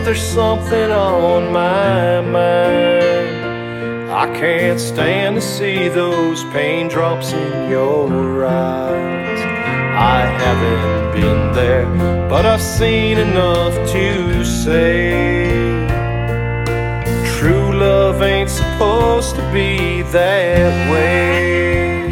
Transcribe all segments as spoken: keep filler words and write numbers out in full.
but there's something on my mind. I can't stand to see those pain drops in your eyes. I haven't been there, but I've seen enough to say true love ain't supposed to be that way.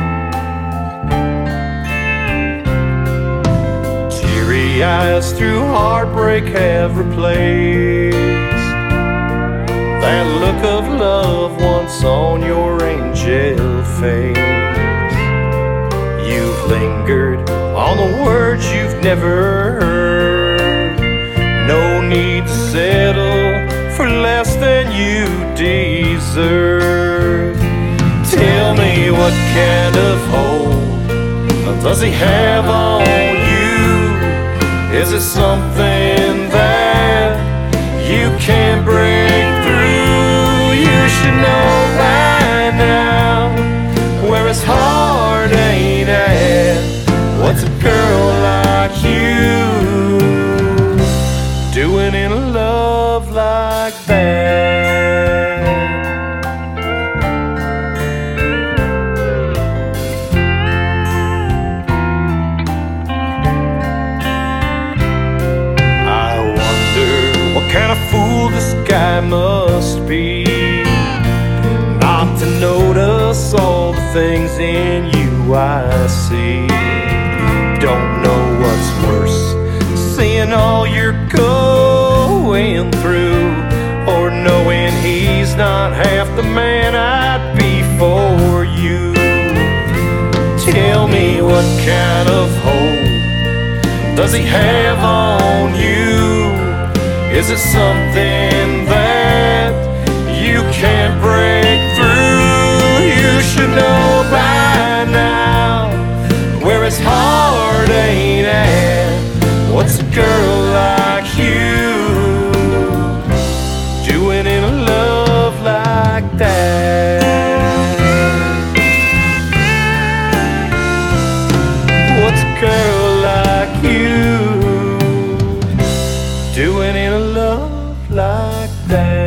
Teary eyes through heartbreak have replaced that look of love once on your angel face. You've lingered on the words you've never heard. No need to settle for less than you deserve. Tell me, what kind of hold does he have on you? Is it something that you can't break through? You should know by now where his heart ain't at. What's a girl like you doing in a love like that? I wonder what kind of fool this guy must be, not to notice all the things in you I see. Don't know what's worse, seeing all you're going through, or knowing he's not half the man I'd be for you. Tell me, what kind of hold does he have on you? Is it something that you can't break through? You should know by now where his heart ain't at. What's a girl like you doing in a love like that? What's a girl like you doing in a love like that?